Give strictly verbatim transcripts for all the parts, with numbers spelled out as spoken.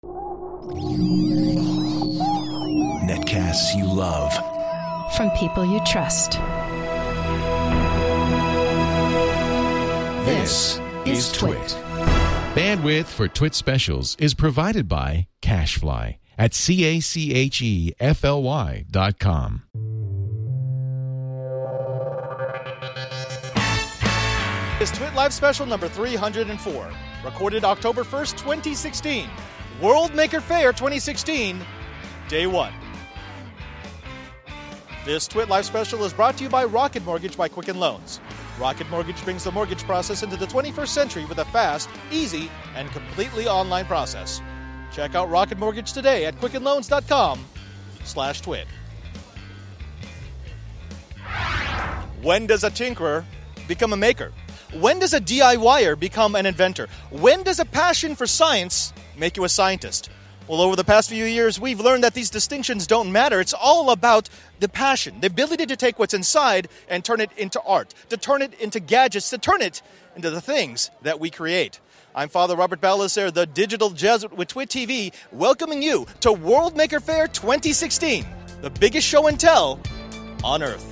Netcasts you love. From people you trust. This is Twit. Bandwidth for Twit specials is provided by CacheFly at C A C H E F L Y dot com. It's Twit Live Special number three hundred four, recorded October first, twenty sixteen. World Maker Faire twenty sixteen, Day one. This Twit Live Special is brought to you by Rocket Mortgage by Quicken Loans. Rocket Mortgage brings the mortgage process into the twenty-first century with a fast, easy, and completely online process. Check out Rocket Mortgage today at quicken loans dot com slash twit. When does a tinkerer become a maker? When does a DIYer become an inventor? When does a passion for science make you a scientist? Well, over the past few years, we've learned that these distinctions don't matter. It's all about the passion, the ability to take what's inside and turn it into art, to turn it into gadgets, to turn it into the things that we create. I'm Father Robert Balaser, the digital Jesuit with Twit T V, welcoming you to World Maker Faire twenty sixteen, the biggest show and tell on Earth.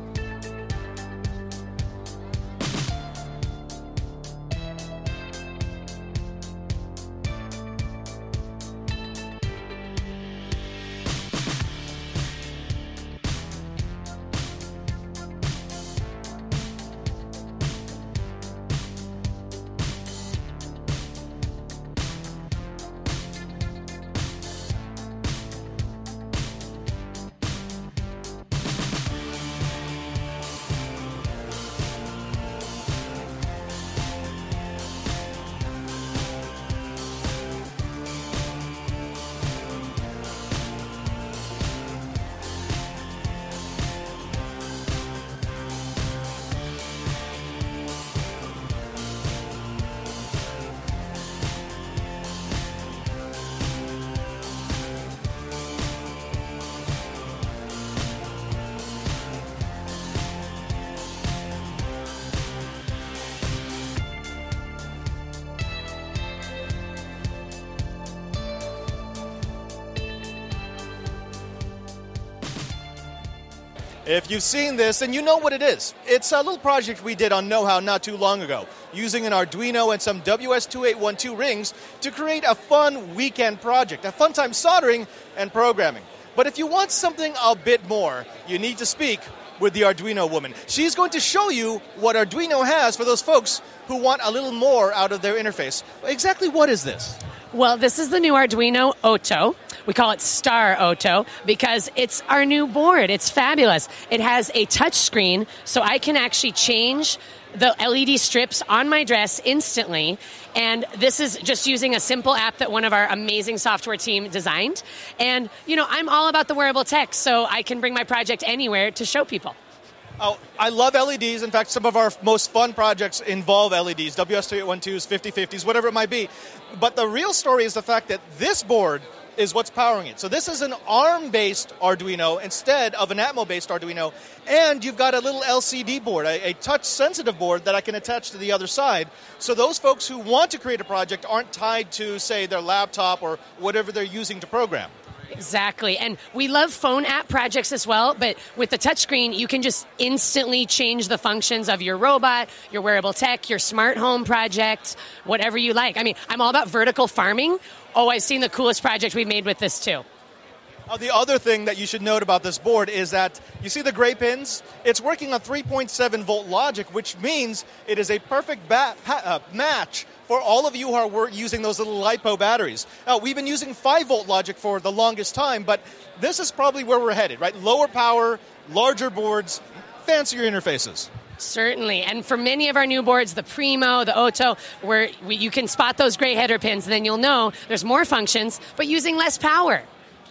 If you've seen this, then you know what it is. It's a little project we did on Know How not too long ago, using an Arduino and some W S two eight one two rings to create a fun weekend project, a fun time soldering and programming. But if you want something a bit more, you need to speak with the Arduino woman. She's going to show you what Arduino has for those folks who want a little more out of their interface. Exactly what is this? Well, this is the new Arduino Oto. We call it Star Oto because it's our new board. It's fabulous. It has a touch screen, so I can actually change the L E D strips on my dress instantly. And this is just using a simple app that one of our amazing software team designed. And, you know, I'm all about the wearable tech, so I can bring my project anywhere to show people. Oh, I love L E Ds. In fact, some of our most fun projects involve L E Ds, W S two eight one twos, fifty fifties, whatever it might be. But the real story is the fact that this board is what's powering it. So this is an ARM-based Arduino instead of an Atmel-based Arduino, and you've got a little L C D board, a, a touch-sensitive board that I can attach to the other side. So those folks who want to create a project aren't tied to, say, their laptop or whatever they're using to program. Exactly. And we love phone app projects as well, but with the touchscreen, you can just instantly change the functions of your robot, your wearable tech, your smart home project, whatever you like. I mean, I'm all about vertical farming. Oh, I've seen the coolest project we've made with this, too. Uh, the other thing that you should note about this board is that you see the gray pins? It's working on three point seven volt logic, which means it is a perfect ba- pa- uh, match for all of you who are wor- using those little LiPo batteries. Now, we've been using five volt logic for the longest time, but this is probably where we're headed, right? Lower power, larger boards, fancier interfaces. Certainly. And for many of our new boards, the Primo, the Oto, where we, you can spot those gray header pins, and then you'll know there's more functions, but using less power.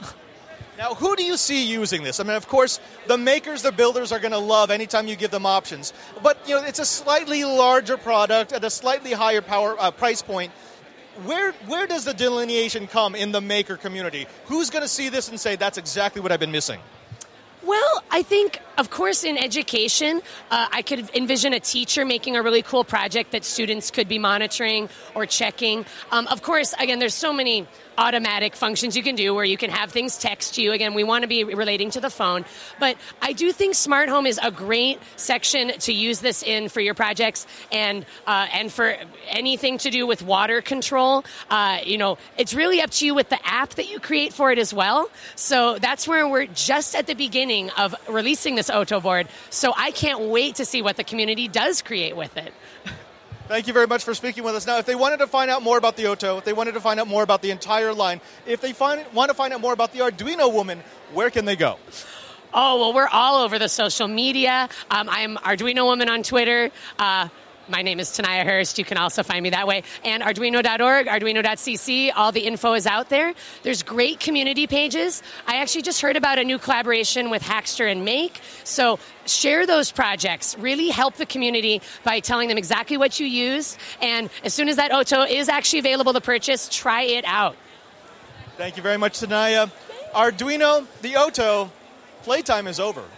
Now, who do you see using this? I mean, of course, the makers, the builders are going to love anytime you give them options. But, you know, it's a slightly larger product at a slightly higher power uh, price point. Where where does the delineation come in the maker community? Who's going to see this and say, that's exactly what I've been missing? Well, I think, of course, in education, uh, I could envision a teacher making a really cool project that students could be monitoring or checking. Um, of course, again, there's so many automatic functions you can do where you can have things text you. Again, we want to be relating to the phone. But I do think smart home is a great section to use this in for your projects and uh, and for anything to do with water control. Uh, you know, it's really up to you with the app that you create for it as well. So that's where we're just at the beginning of releasing this Oto board. So I can't wait to see what the community does create with it. Thank you very much for speaking with us. Now, if they wanted to find out more about the Oto, if they wanted to find out more about the entire line, if they find, want to find out more about the Arduino Woman, where can they go? Oh, well, we're all over the social media. Um, I'm Arduino Woman on Twitter. Uh, my name is Tanaya Hurst. You can also find me that way. And Arduino dot org, Arduino dot c c, all the info is out there. There's great community pages. I actually just heard about a new collaboration with Hackster and Make. So share those projects. Really help the community by telling them exactly what you use. And as soon as that Oto is actually available to purchase, try it out. Thank you very much, Tanaya. Arduino, the Oto, playtime is over.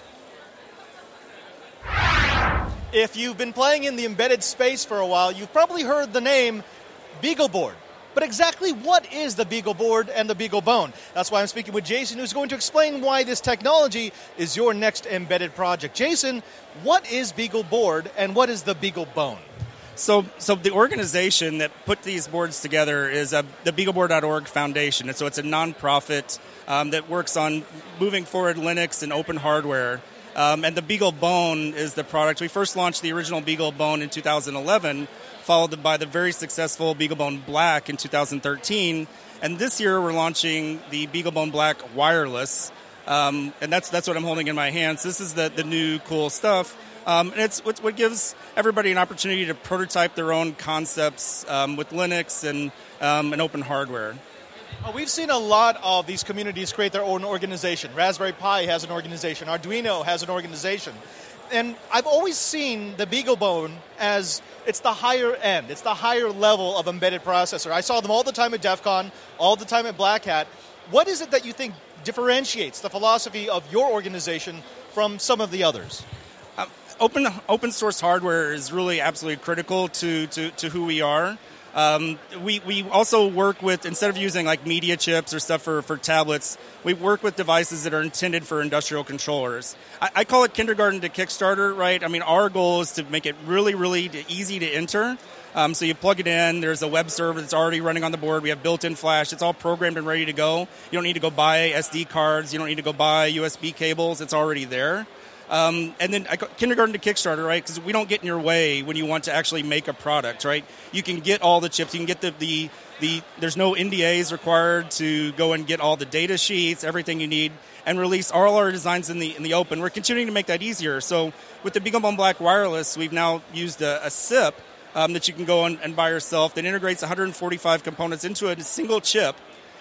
If you've been playing in the embedded space for a while, you've probably heard the name BeagleBoard. But exactly what is the BeagleBoard and the BeagleBone? That's why I'm speaking with Jason, who's going to explain why this technology is your next embedded project. Jason, what is BeagleBoard and what is the BeagleBone? So, so the organization that put these boards together is uh, the BeagleBoard dot org Foundation. And so it's a nonprofit um, that works on moving forward Linux and open hardware. Um, and the BeagleBone is the product. We first launched the original BeagleBone in two thousand eleven, followed by the very successful BeagleBone Black in two thousand thirteen. And this year we're launching the BeagleBone Black Wireless. Um, and that's that's what I'm holding in my hands. This is the, the new cool stuff. Um, and it's what, what gives everybody an opportunity to prototype their own concepts um, with Linux and, um, and open hardware. Uh, we've seen a lot of these communities create their own organization. Raspberry Pi has an organization. Arduino has an organization. And I've always seen the BeagleBone as it's the higher end. It's the higher level of embedded processor. I saw them all the time at DEF CON, all the time at Black Hat. What is it that you think differentiates the philosophy of your organization from some of the others? Um, open open source hardware is really absolutely critical to, to, to who we are. Um, we, we also work with, instead of using like media chips or stuff for, for tablets, we work with devices that are intended for industrial controllers. I, I call it kindergarten to Kickstarter, right? I mean, our goal is to make it really, really easy to enter. Um, so you plug it in, there's a web server that's already running on the board, we have built-in flash, it's all programmed and ready to go. You don't need to go buy S D cards, you don't need to go buy U S B cables, it's already there. Um, and then I, kindergarten to Kickstarter, right? Because we don't get in your way when you want to actually make a product, right? You can get all the chips. You can get the, the, the there's no N D As required to go and get all the data sheets, everything you need, and release all our designs in the in the open. We're continuing to make that easier. So with the BeagleBone Black Wireless, we've now used a, a S I P um, that you can go and, and buy yourself that integrates one hundred forty-five components into a single chip,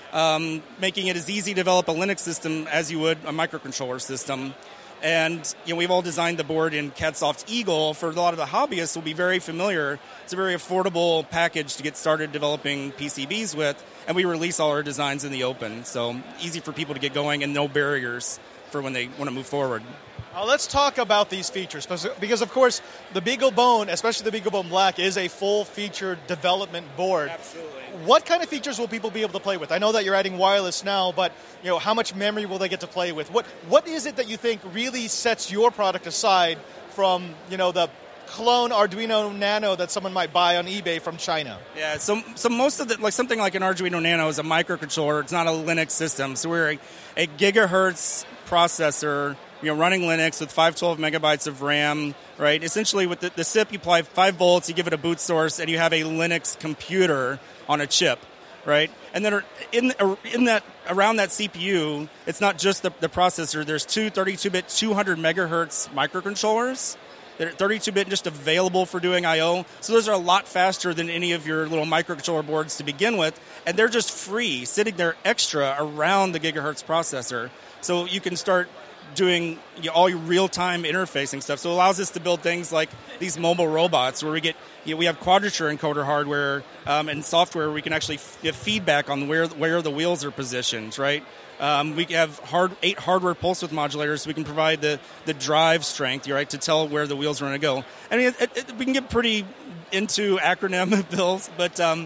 um, making it as easy to develop a Linux system as you would a microcontroller system. And you know, we've all designed the board in CADSoft Eagle. For a lot of the hobbyists, will be very familiar. It's a very affordable package to get started developing P C Bs with, and we release all our designs in the open. So easy for people to get going and no barriers for when they want to move forward. Uh, let's talk about these features, because of course the BeagleBone, especially the BeagleBone Black, is a full-featured development board. Absolutely. What kind of features will people be able to play with? I know that you're adding wireless now, but you know, how much memory will they get to play with? What What is it that you think really sets your product aside from, you know, the clone Arduino Nano that someone might buy on eBay from China? Yeah, so so most of the, like something like an Arduino Nano is a microcontroller. It's not a Linux system. So we're a, a gigahertz processor, you know, running Linux with five hundred twelve megabytes of RAM, right? Essentially with the, the S I P, you apply five volts, you give it a boot source, and you have a Linux computer on a chip, right? And then in in that around that C P U, it's not just the, the processor. There's two thirty-two bit, two hundred megahertz microcontrollers that are thirty-two bit and just available for doing I O. So those are a lot faster than any of your little microcontroller boards to begin with, and they're just free, sitting there extra around the gigahertz processor. So you can start doing you know, all your real-time interfacing stuff. So it allows us to build things like these mobile robots where we get, you know, we have quadrature encoder hardware um, and software where we can actually f- give feedback on where where the wheels are positioned, right? Um, we have hard, eight hardware pulse width modulators, so we can provide the, the drive strength, right, to tell where the wheels are going to go. I mean, it, it, we can get pretty into acronym bills, but um,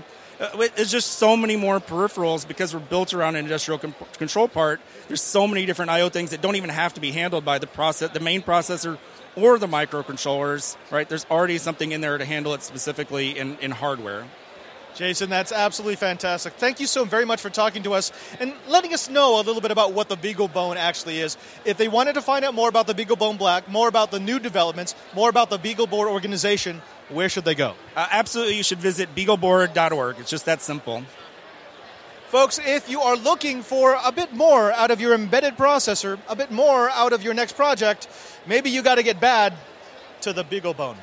Uh, it's just so many more peripherals because we're built around an industrial com- control part. There's so many different I O things that don't even have to be handled by the process, the main processor or the microcontrollers, right? There's already something in there to handle it specifically in, in hardware. Jason, that's absolutely fantastic. Thank you so very much for talking to us and letting us know a little bit about what the BeagleBone actually is. If they wanted to find out more about the BeagleBone Black, more about the new developments, more about the BeagleBoard organization, where should they go? Uh, absolutely, you should visit beagleboard dot org. It's just that simple. Folks, if you are looking for a bit more out of your embedded processor, a bit more out of your next project, maybe you got to get bad to the BeagleBone.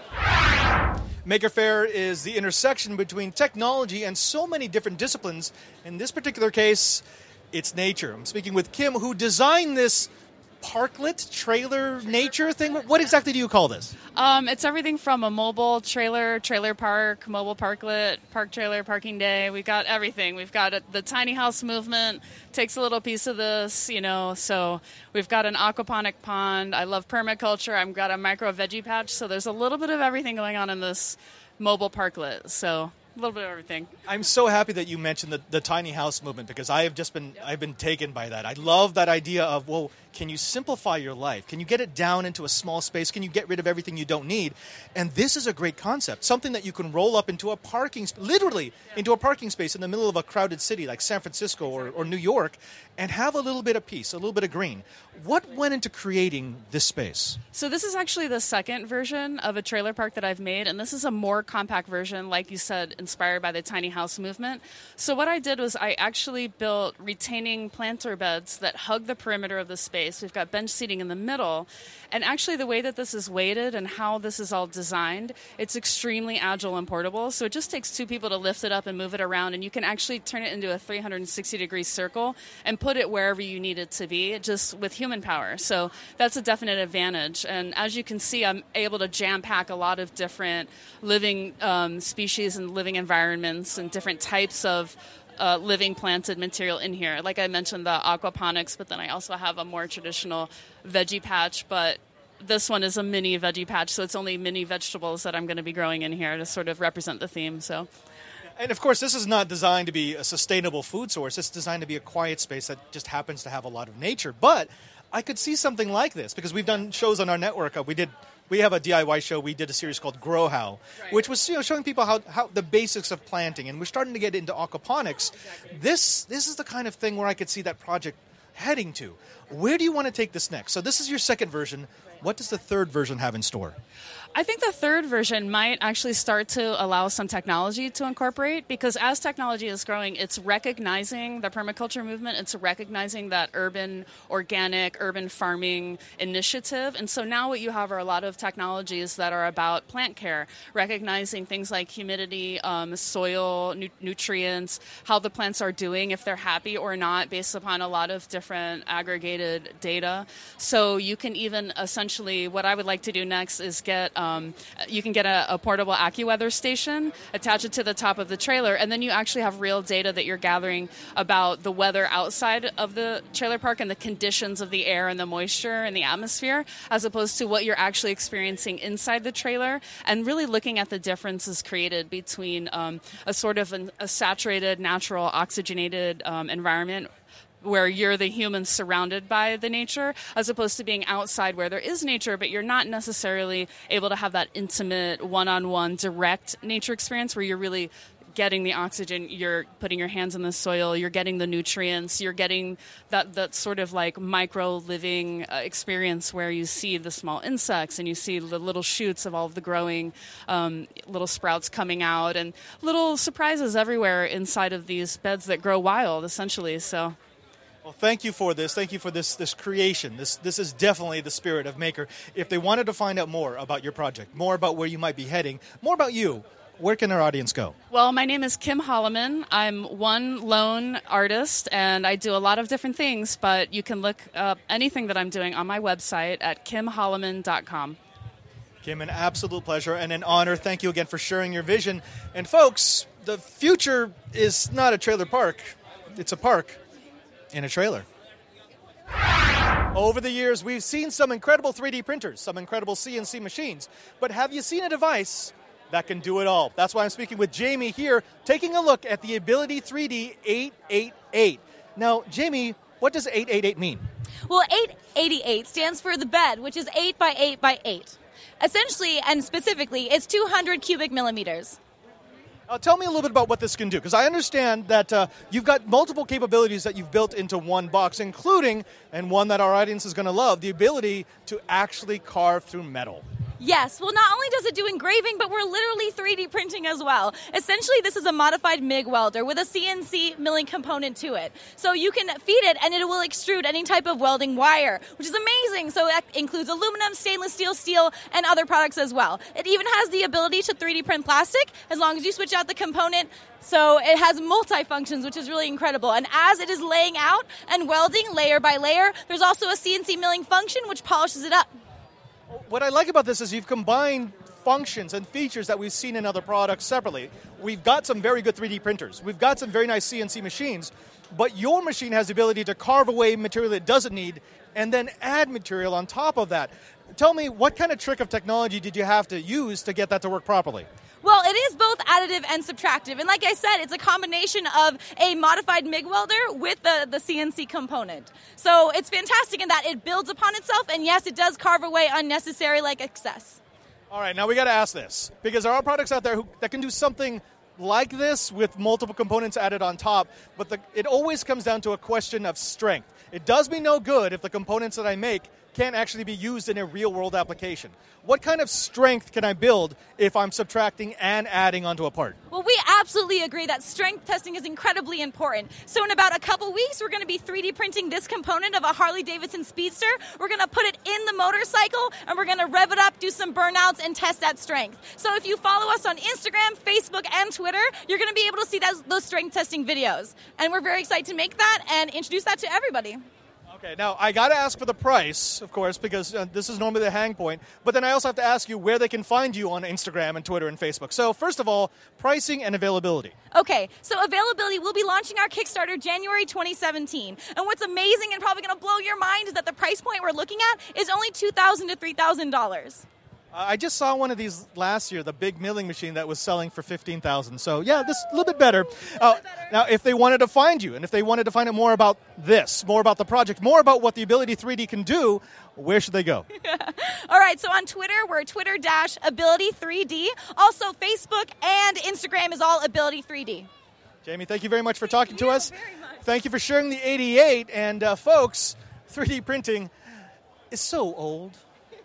Maker Faire is the intersection between technology and so many different disciplines. In this particular case, it's nature. I'm speaking with Kim, who designed this parklet, trailer, nature thing. What exactly do you call this? Um, it's everything from a mobile trailer, trailer park, mobile parklet, park trailer, parking day. We've got everything. We've got a, the tiny house movement takes a little piece of this, you know. So we've got an aquaponic pond. I love permaculture. I've got a micro veggie patch. So there's a little bit of everything going on in this mobile parklet. So a little bit of everything. I'm so happy that you mentioned the, the tiny house movement because I have just been I've been taken by that. I love that idea of, well, can you simplify your life? Can you get it down into a small space? Can you get rid of everything you don't need? And this is a great concept, something that you can roll up into a parking, literally into a parking space in the middle of a crowded city like San Francisco or, or New York and have a little bit of peace, a little bit of green. What went into creating this space? So this is actually the second version of a trailer park that I've made, and this is a more compact version, like you said, inspired by the tiny house movement. So what I did was I actually built retaining planter beds that hug the perimeter of the space. We've got bench seating in the middle, and actually the way that this is weighted and how this is all designed, it's extremely agile and portable. So it just takes two people to lift it up and move it around, and you can actually turn it into a three hundred sixty degree circle and put it wherever you need it to be, just with human power. So that's a definite advantage. And as you can see, I'm able to jam pack a lot of different living um, species and living environments and different types of Uh, living planted material in here. Like I mentioned, the aquaponics, but then I also have a more traditional veggie patch, but this one is a mini veggie patch, so it's only mini vegetables that I'm going to be growing in here to sort of represent the theme. So, and of course, this is not designed to be a sustainable food source. It's designed to be a quiet space that just happens to have a lot of nature. But I could see something like this because we've done shows on our network. Uh, we did We have a D I Y show. We did a series called Grow How, right, which was, you know, showing people how, how the basics of planting, and we're starting to get into aquaponics. Exactly. This this is the kind of thing where I could see that project heading to. Where do you want to take this next? So this is your second version. Right. What does the third version have in store? I think the third version might actually start to allow some technology to incorporate, because as technology is growing, it's recognizing the permaculture movement, it's recognizing that urban, organic, urban farming initiative. And so now what you have are a lot of technologies that are about plant care, recognizing things like humidity, um, soil, nu- nutrients, how the plants are doing, if they're happy or not, based upon a lot of different aggregated data. So you can even essentially, what I would like to do next is get Um, you can get a, a portable AccuWeather station, attach it to the top of the trailer, and then you actually have real data that you're gathering about the weather outside of the trailer park and the conditions of the air and the moisture and the atmosphere, as opposed to what you're actually experiencing inside the trailer, and really looking at the differences created between um, a sort of an, a saturated, natural, oxygenated um, environment where you're the human surrounded by the nature, as opposed to being outside where there is nature, but you're not necessarily able to have that intimate, one-on-one, direct nature experience where you're really getting the oxygen, you're putting your hands in the soil, you're getting the nutrients, you're getting that, that sort of like micro-living uh, experience where you see the small insects and you see the little shoots of all of the growing um, little sprouts coming out and little surprises everywhere inside of these beds that grow wild, essentially. So. Well, thank you for this. Thank you for this this creation. This this is definitely the spirit of Maker. If they wanted to find out more about your project, more about where you might be heading, more about you, where can our audience go? Well, my name is Kim Holloman. I'm one lone artist, and I do a lot of different things, but you can look up anything that I'm doing on my website at kim holloman dot com. Kim, an absolute pleasure and an honor. Thank you again for sharing your vision. And folks, the future is not a trailer park. It's a park in a trailer. Over the years, we've seen some incredible three D printers, some incredible C N C machines. But have you seen a device that can do it all. That's why I'm speaking with Jamie here, taking a look at the Ability three D eight eighty-eight. Now, Jamie, what does eight eighty-eight mean? Well, eight eighty-eight stands for the bed, which is eight by eight by eight. Essentially, and specifically, it's two hundred cubic millimeters. Uh, tell me a little bit about what this can do, because I understand that uh, you've got multiple capabilities that you've built into one box, including, and one that our audience is going to love, the ability to actually carve through metal. Yes, well, not only does it do engraving, but we're literally three D printing as well. Essentially, this is a modified MIG welder with a C N C milling component to it. So you can feed it, and it will extrude any type of welding wire, which is amazing. So that includes aluminum, stainless steel, steel, and other products as well. It even has the ability to three D print plastic, as long as you switch out the component. So it has multi-functions, which is really incredible. And as it is laying out and welding layer by layer, there's also a C N C milling function, which polishes it up. What I like about this is you've combined functions and features that we've seen in other products separately. We've got some very good three D printers. We've got some very nice C N C machines, but your machine has the ability to carve away material it doesn't need and then add material on top of that. Tell me, what kind of trick of technology did you have to use to get that to work properly? Well, it is both additive and subtractive. And like I said, it's a combination of a modified MIG welder with the, the C N C component. So it's fantastic in that it builds upon itself, and yes, it does carve away unnecessary like excess. All right, now we got to ask this, because there are products out there who, that can do something like this with multiple components added on top, but the, it always comes down to a question of strength. It does me no good if the components that I make can't actually be used in a real-world application. What kind of strength can I build if I'm subtracting and adding onto a part? Well, we absolutely agree that strength testing is incredibly important. So in about a couple weeks, we're going to be three D printing this component of a Harley-Davidson Speedster. We're going to put it in the motorcycle, and we're going to rev it up, do some burnouts, and test that strength. So if you follow us on Instagram, Facebook, and Twitter, you're going to be able to see those, those strength testing videos. And we're very excited to make that and introduce that to everybody. Okay, now I got to ask for the price, of course, because uh, this is normally the hang point. But then I also have to ask you where they can find you on Instagram and Twitter and Facebook. So first of all, pricing and availability. Okay, so availability, we'll be launching our Kickstarter January twenty seventeen. And what's amazing and probably going to blow your mind is that the price point we're looking at is only two thousand dollars to three thousand dollars. Uh, I just saw one of these last year, the big milling machine that was selling for fifteen thousand dollars. So yeah, this a little bit better. Uh, now, if they wanted to find you, and if they wanted to find out more about this, more about the project, more about what the Ability three D can do, where should they go? All right, so on Twitter, we're Twitter dash Ability three D. Also, Facebook and Instagram is all Ability three D. Jamie, thank you very much for talking to us. Very much. Thank you for sharing the eighty-eight. And uh, folks, three D printing is so old.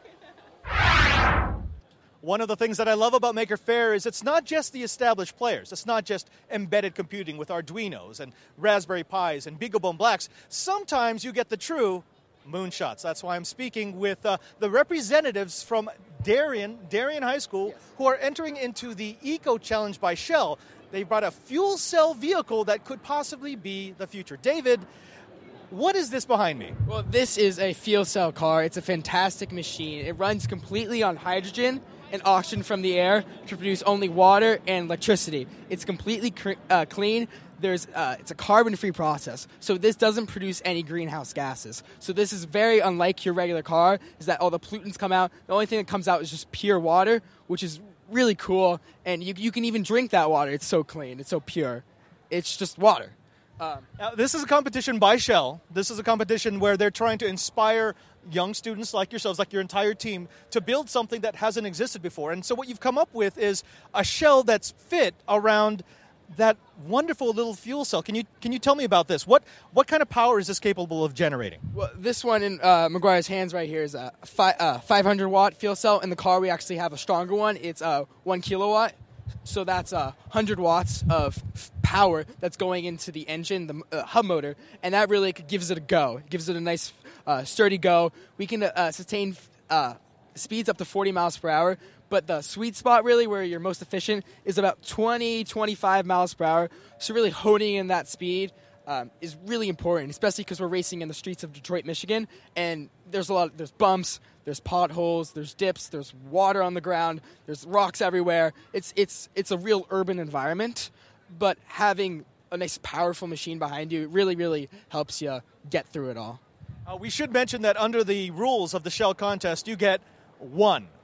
One of the things that I love about Maker Faire is it's not just the established players. It's not just embedded computing with Arduinos and Raspberry Pis and BeagleBone Blacks. Sometimes you get the true moonshots. That's why I'm speaking with uh, the representatives from Darien, Darien High School, yes, who are entering into the Eco Challenge by Shell. They brought a fuel cell vehicle that could possibly be the future. David, what is this behind me? Well, this is a fuel cell car. It's a fantastic machine. It runs completely on hydrogen and oxygen from the air to produce only water and electricity. It's completely cr- uh, clean. There's, uh, it's a carbon-free process, so this doesn't produce any greenhouse gases. So this is very unlike your regular car, is that all the pollutants come out. The only thing that comes out is just pure water, which is really cool, and you, you can even drink that water. It's so clean. It's so pure. It's just water. Um, now, this is a competition by Shell. This is a competition where they're trying to inspire young students like yourselves, like your entire team, to build something that hasn't existed before. And so what you've come up with is a shell that's fit around that wonderful little fuel cell. Can you can you tell me about this? What what kind of power is this capable of generating? Well, this one in uh, McGuire's hands right here is a fi- uh, five hundred watt fuel cell. In the car, we actually have a stronger one. It's uh, one kilowatt. So that's uh, one hundred watts of power that's going into the engine, the uh, hub motor, and that really gives it a go. It gives it a nice, uh, sturdy go. We can uh, sustain uh, speeds up to forty miles per hour, but the sweet spot really where you're most efficient is about twenty, twenty-five miles per hour. So really honing in that speed um, is really important, especially because we're racing in the streets of Detroit, Michigan, and there's a lot of, there's bumps, there's potholes, there's dips, there's water on the ground, there's rocks everywhere. It's it's it's a real urban environment, but having a nice powerful machine behind you really, really helps you get through it all. Uh, we should mention that under the rules of the Shell contest, you get one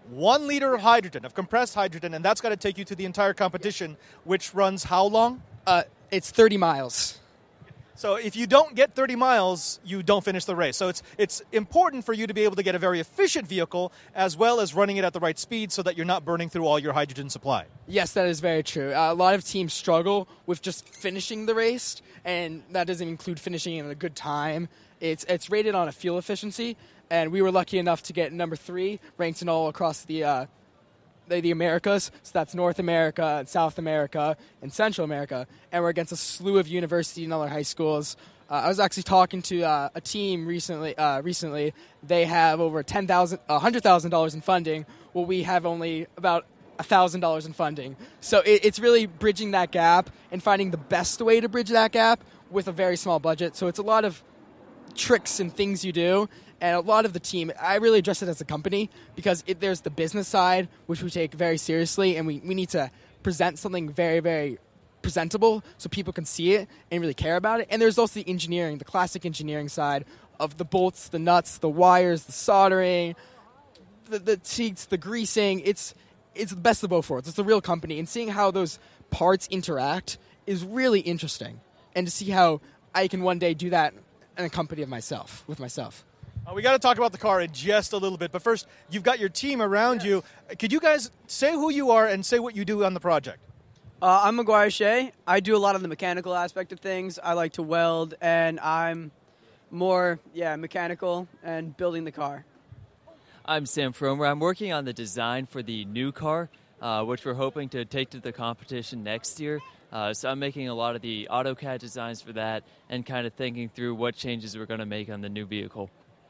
one liter of hydrogen, of compressed hydrogen, and that's got to take you to the entire competition, which runs how long? Uh, it's thirty miles. So if you don't get thirty miles, you don't finish the race. So it's it's important for you to be able to get a very efficient vehicle as well as running it at the right speed so that you're not burning through all your hydrogen supply. Yes, that is very true. Uh, a lot of teams struggle with just finishing the race, and that doesn't include finishing in a good time. It's it's rated on a fuel efficiency, and we were lucky enough to get number three, ranked in all across the uh, the, the Americas. So that's North America, South America, and Central America. And we're against a slew of universities and other high schools. Uh, I was actually talking to uh, a team recently. Uh, recently, they have over ten thousand, a hundred thousand dollars in funding. Well, we have only about a thousand dollars in funding. So it, it's really bridging that gap and finding the best way to bridge that gap with a very small budget. So it's a lot of tricks and things you do. And a lot of the team, I really address it as a company because it, there's the business side, which we take very seriously, and we, we need to present something very, very presentable so people can see it and really care about it. And there's also the engineering, the classic engineering side of the bolts, the nuts, the wires, the soldering, the, the teats, the greasing. It's it's the best of both worlds. It's a real company. And seeing how those parts interact is really interesting. And to see how I can one day do that in a company of myself, with myself. Uh, we got to talk about the car in just a little bit, but first, you've got your team around yes. you. Could you guys say who you are and say what you do on the project? Uh, I'm McGuire Shea. I do a lot of the mechanical aspect of things. I like to weld, and I'm more, yeah, mechanical and building the car. I'm Sam Fromer. I'm working on the design for the new car, uh, which we're hoping to take to the competition next year. Uh, so I'm making a lot of the AutoCAD designs for that and kind of thinking through what changes we're going to make on the new vehicle.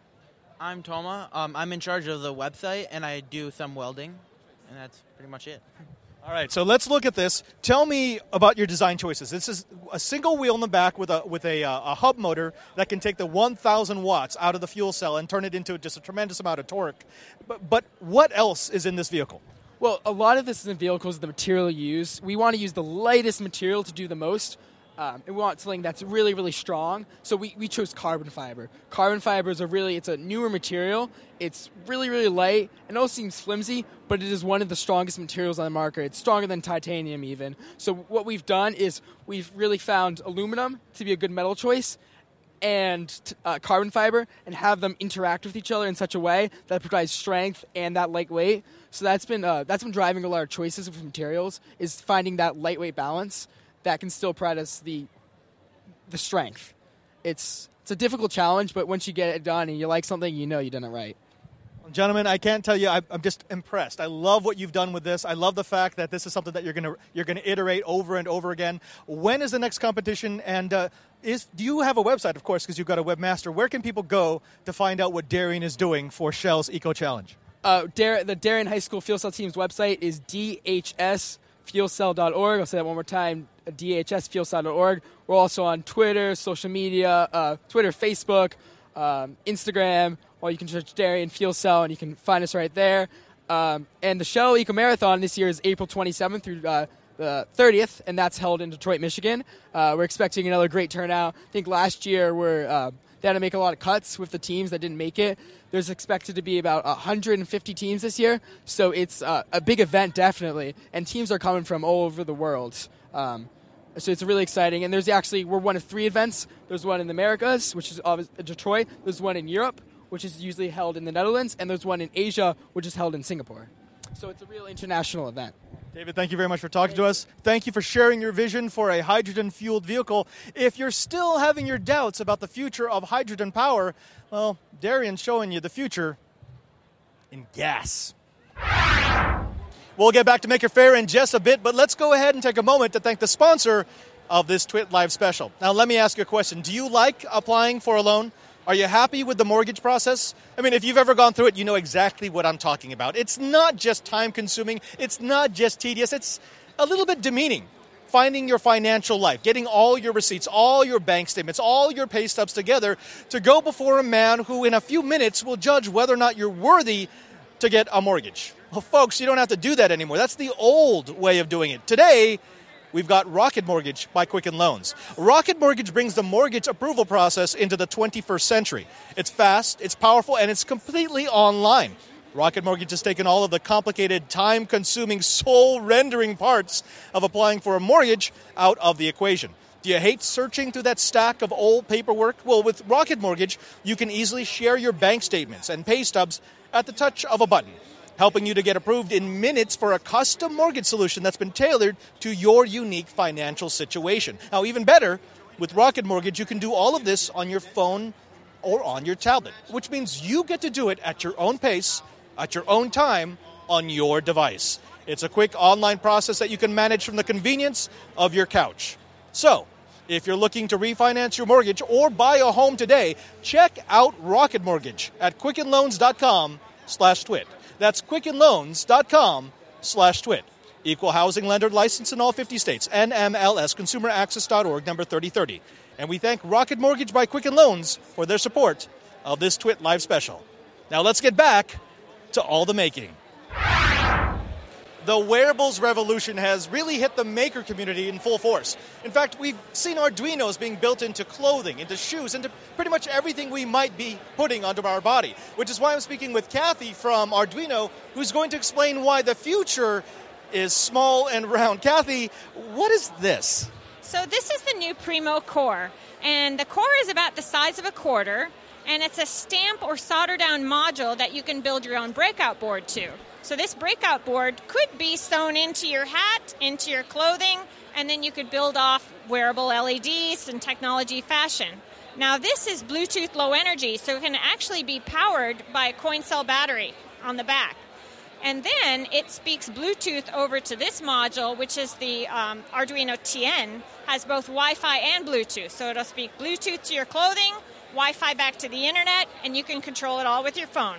I'm Toma. Um, I'm in charge of the website, and I do some welding, and that's pretty much it. All right, so let's look at this. Tell me about your design choices. This is a single wheel in the back with a with a, uh, a hub motor that can take the one thousand watts out of the fuel cell and turn it into just a tremendous amount of torque. But, but what else is in this vehicle? Well, a lot of this in vehicles, the material used. We want to use the lightest material to do the most. Um, and we want something that's really, really strong. So we, we chose carbon fiber. Carbon fiber is a really, it's a newer material. It's really, really light. It all seems flimsy, but it is one of the strongest materials on the market. It's stronger than titanium even. So what we've done is we've really found aluminum to be a good metal choice and uh, carbon fiber and have them interact with each other in such a way that provides strength and that lightweight. So that's been, uh, that's been driving a lot of choices with materials, is finding that lightweight balance that can still provide us the the strength. It's it's a difficult challenge, but once you get it done and you like something, you know you've done it right. Well, gentlemen, I can't tell you, I, I'm just impressed. I love what you've done with this. I love the fact that this is something that you're gonna you're gonna iterate over and over again. When is the next competition? And uh, is do you have a website, of course, because you've got a webmaster? Where can people go to find out what Darian is doing for Shell's Eco Challenge? Uh, Dar- the Darien High School Fuel Cell Team's website is d h s fuel cell dot org. I'll say that one more time, d h s fuel cell dot org. We're also on Twitter, social media, uh, Twitter, Facebook, um, Instagram, or you can search Darien Fuel Cell and you can find us right there. Um, and the Shell Eco Marathon this year is April twenty-seventh through uh, the thirtieth, and that's held in Detroit, Michigan. Uh, we're expecting another great turnout. I think last year we're, uh, they had to make a lot of cuts with the teams that didn't make it. There's expected to be about one hundred fifty teams this year, so it's uh, a big event, definitely. And teams are coming from all over the world. Um, so it's really exciting. And there's actually, we're one of three events. There's one in the Americas, which is obviously Detroit. There's one in Europe, which is usually held in the Netherlands. And there's one in Asia, which is held in Singapore. So it's a real international event. David, thank you very much for talking to us. Thank you for sharing your vision for a hydrogen-fueled vehicle. If you're still having your doubts about the future of hydrogen power, well, Darian's showing you the future in gas. We'll get back to Make Your Fair in just a bit, but let's go ahead and take a moment to thank the sponsor of this Twit Live special. Now, let me ask you a question. Do you like applying for a loan? Are you happy with the mortgage process? I mean, if you've ever gone through it, you know exactly what I'm talking about. It's not just time-consuming. It's not just tedious. It's a little bit demeaning. Finding your financial life, getting all your receipts, all your bank statements, all your pay stubs together to go before a man who in a few minutes will judge whether or not you're worthy to get a mortgage. Well, folks, you don't have to do that anymore. That's the old way of doing it. Today, we've got Rocket Mortgage by Quicken Loans. Rocket Mortgage brings the mortgage approval process into the twenty-first century. It's fast, it's powerful, and it's completely online. Rocket Mortgage has taken all of the complicated, time-consuming, soul-rendering parts of applying for a mortgage out of the equation. Do you hate searching through that stack of old paperwork? Well, with Rocket Mortgage, you can easily share your bank statements and pay stubs at the touch of a button, helping you to get approved in minutes for a custom mortgage solution that's been tailored to your unique financial situation. Now, even better, with Rocket Mortgage, you can do all of this on your phone or on your tablet, which means you get to do it at your own pace, at your own time, on your device. It's a quick online process that you can manage from the convenience of your couch. So, if you're looking to refinance your mortgage or buy a home today, check out Rocket Mortgage at quickenloans.com slash twit. That's quickenloans.com slash twit. Equal housing lender licensed in all fifty states. N M L S consumer access dot org, number thirty thirty. And we thank Rocket Mortgage by Quicken Loans for their support of this Twit Live special. Now let's get back to all the making. The wearables revolution has really hit the maker community in full force. In fact, we've seen Arduinos being built into clothing, into shoes, into pretty much everything we might be putting onto our body, which is why I'm speaking with Kathy from Arduino, who's going to explain why the future is small and round. Kathy, what is this? So this is the new Primo Core, and the core is about the size of a quarter, and it's a stamp or solder down module that you can build your own breakout board to. So this breakout board could be sewn into your hat, into your clothing, and then you could build off wearable L E Ds in technology fashion. Now this is Bluetooth low energy, so it can actually be powered by a coin cell battery on the back. And then it speaks Bluetooth over to this module, which is the um, Arduino T N, has both Wi-Fi and Bluetooth. So it'll speak Bluetooth to your clothing, Wi-Fi back to the internet, and you can control it all with your phone.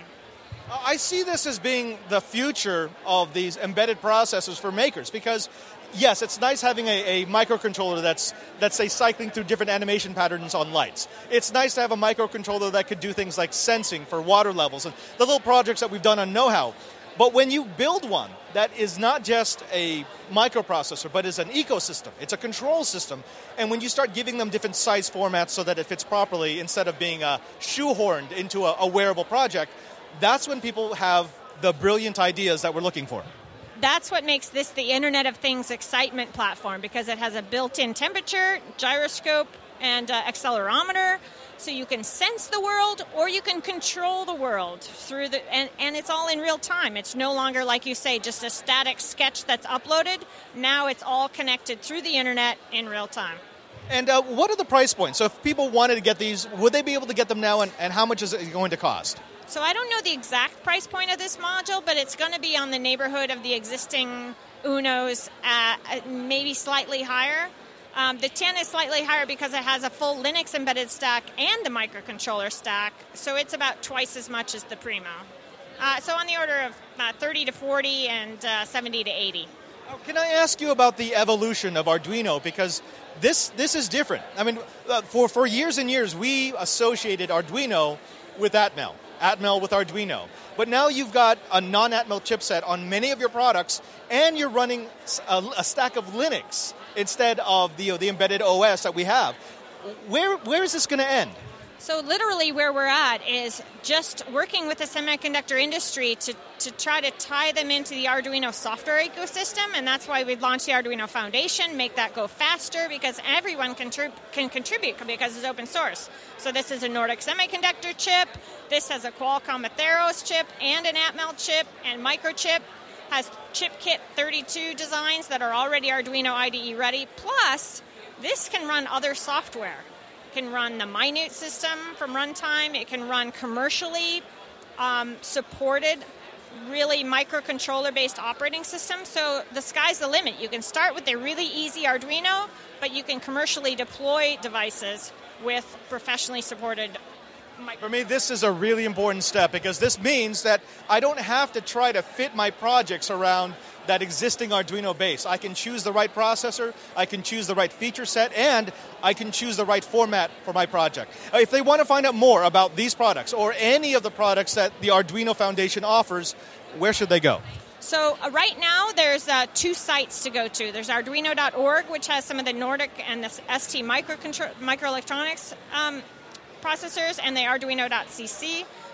I see this as being the future of these embedded processors for makers because, yes, it's nice having a, a microcontroller that's, that's, say, cycling through different animation patterns on lights. It's nice to have a microcontroller that could do things like sensing for water levels and the little projects that we've done on Know-How. But when you build one that is not just a microprocessor, but is an ecosystem, it's a control system, and when you start giving them different size formats so that it fits properly instead of being uh, shoehorned into a, a wearable project, that's when people have the brilliant ideas that we're looking for. That's what makes this the Internet of Things excitement platform, because it has a built-in temperature, gyroscope, and uh, accelerometer, so you can sense the world or you can control the world through the and, and it's all in real time. It's no longer, like you say, just a static sketch that's uploaded. Now it's all connected through the internet in real time. And uh, what are the price points? So if people wanted to get these, would they be able to get them now, and, and how much is it going to cost? So I don't know the exact price point of this module, but it's going to be on the neighborhood of the existing Unos, at maybe slightly higher. Um, the ten is slightly higher because it has a full Linux embedded stack and the microcontroller stack, so it's about twice as much as the Primo. Uh, so on the order of uh, thirty to forty and uh, seventy to eighty. Oh, can I ask you about the evolution of Arduino? Because this this is different. I mean, uh, for, for years and years, we associated Arduino with Atmel. Atmel with Arduino. But now you've got a non-Atmel chipset on many of your products, and you're running a, a stack of Linux instead of the, the embedded O S that we have. Where Where is this going to end? So literally where we're at is just working with the semiconductor industry to, to try to tie them into the Arduino software ecosystem, and that's why we've launched the Arduino Foundation, make that go faster, because everyone can, tri- can contribute because it's open source. So this is a Nordic Semiconductor chip, this has a Qualcomm Atheros chip and an Atmel chip, and Microchip has ChipKit thirty-two designs that are already Arduino I D E ready, plus this can run other software. It can run the Minute system from Runtime. It can run commercially um, supported, really microcontroller-based operating systems. So the sky's the limit. You can start with a really easy Arduino, but you can commercially deploy devices with professionally supported micro- For me, this is a really important step because this means that I don't have to try to fit my projects around that existing Arduino base. I can choose the right processor, I can choose the right feature set, and I can choose the right format for my project. If they want to find out more about these products or any of the products that the Arduino Foundation offers, where should they go? So uh, right now there's uh, two sites to go to. There's arduino dot org, which has some of the Nordic and the S T microcontro- microelectronics um, processors, and the arduino dot c c.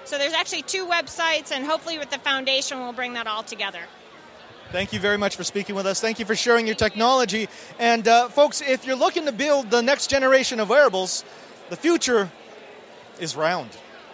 So there's actually two websites, and hopefully with the foundation we'll bring that all together. Thank you very much for speaking with us. Thank you for sharing your technology. And uh, folks, if you're looking to build the next generation of wearables, the future is round.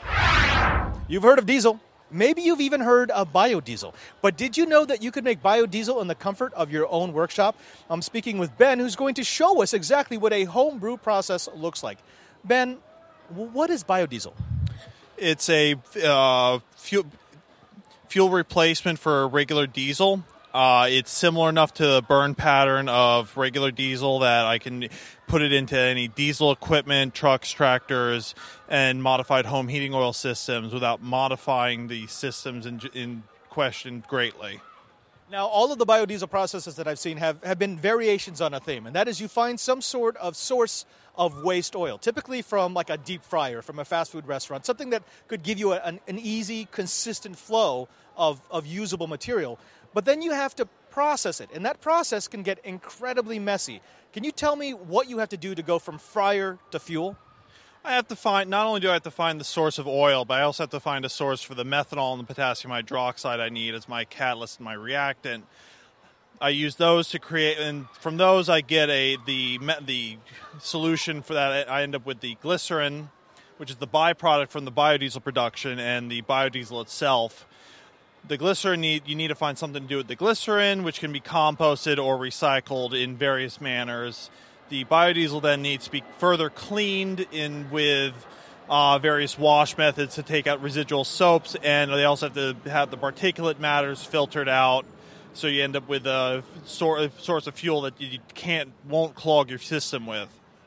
You've heard of diesel. Maybe you've even heard of biodiesel. But did you know that you could make biodiesel in the comfort of your own workshop? I'm speaking with Ben, who's going to show us exactly what a home brew process looks like. Ben, what is biodiesel? It's a uh, fuel, fuel replacement for regular diesel. Uh, it's similar enough to the burn pattern of regular diesel that I can put it into any diesel equipment, trucks, tractors, and modified home heating oil systems without modifying the systems in, in question greatly. Now, all of the biodiesel processes that I've seen have, have been variations on a theme, and that is you find some sort of source of waste oil, typically from like a deep fryer, from a fast food restaurant, something that could give you a, an, an easy, consistent flow of, of usable material. But then you have to process it, and that process can get incredibly messy. Can you tell me what you have to do to go from fryer to fuel? I have to find, not only do I have to find the source of oil, but I also have to find a source for the methanol and the potassium hydroxide I need as my catalyst and my reactant. I use those to create, and from those I get a the the solution for that. I end up with the glycerin, which is the byproduct from the biodiesel production, and the biodiesel itself. The glycerin, need, you need to find something to do with the glycerin, which can be composted or recycled in various manners. The biodiesel then needs to be further cleaned in with uh, various wash methods to take out residual soaps, and they also have to have the particulate matters filtered out, so you end up with a source of fuel that you can't, won't clog your system with.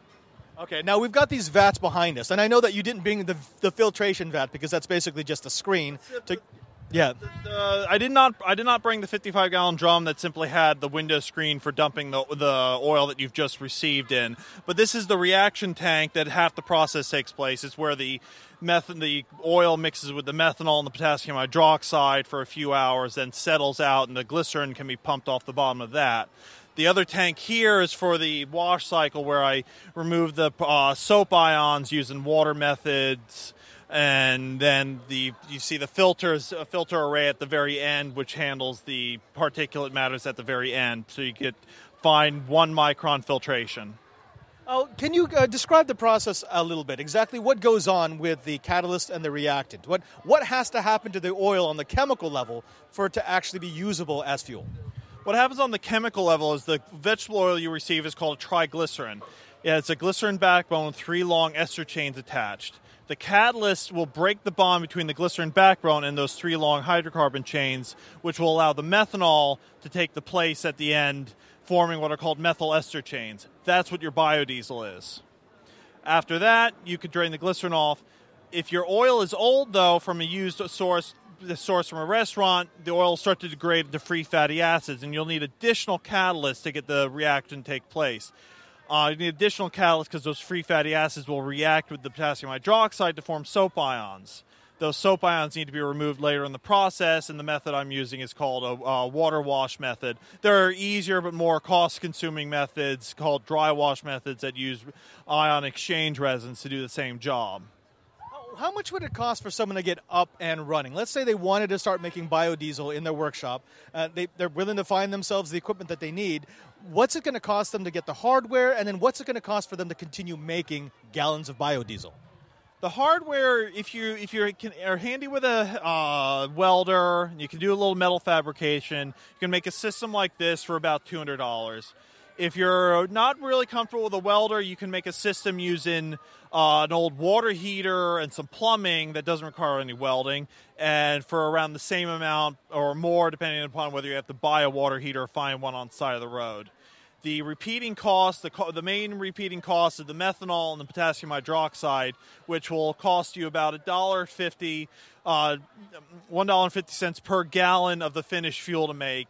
Okay, now we've got these vats behind us, and I know that you didn't bring the, the filtration vat because that's basically just a screen to... Yeah, uh, I did not. I did not bring the fifty-five gallon drum that simply had the window screen for dumping the the oil that you've just received in. But this is the reaction tank that half the process takes place. It's where the meth- the oil mixes with the methanol and the potassium hydroxide for a few hours, then settles out, and the glycerin can be pumped off the bottom of that. The other tank here is for the wash cycle, where I remove the uh, soap ions using water methods. And then the you see the filters, a filter array at the very end, which handles the particulate matters at the very end. So you get fine one micron filtration. Oh, can you uh, describe the process a little bit? Exactly what goes on with the catalyst and the reactant? What what has to happen to the oil on the chemical level for it to actually be usable as fuel? What happens on the chemical level is the vegetable oil you receive is called a triglycerin. Yeah, it's a glycerin backbone with three long ester chains attached. The catalyst will break the bond between the glycerin backbone and those three long hydrocarbon chains, which will allow the methanol to take the place at the end, forming what are called methyl ester chains. That's what your biodiesel is. After that, you could drain the glycerin off. If your oil is old, though, from a used source, the source from a restaurant, the oil will start to degrade into free fatty acids, and you'll need additional catalysts to get the reaction to take place. Uh, you need additional catalyst because those free fatty acids will react with the potassium hydroxide to form soap ions. Those soap ions need to be removed later in the process, and the method I'm using is called a uh, water wash method. There are easier but more cost-consuming methods called dry wash methods that use ion exchange resins to do the same job. How much would it cost for someone to get up and running? Let's say they wanted to start making biodiesel in their workshop. Uh, they, they're willing to find themselves the equipment that they need. What's it going to cost them to get the hardware, and then what's it going to cost for them to continue making gallons of biodiesel? The hardware, if you if you are handy with a uh, welder, you can do a little metal fabrication. You can make a system like this for about two hundred dollars. If you're not really comfortable with a welder, you can make a system using uh, an old water heater and some plumbing that doesn't require any welding, and for around the same amount or more, depending upon whether you have to buy a water heater or find one on the side of the road. The repeating cost, the, co- the main repeating cost is the methanol and the potassium hydroxide, which will cost you about one dollar fifty, uh, one dollar fifty per gallon of the finished fuel to make.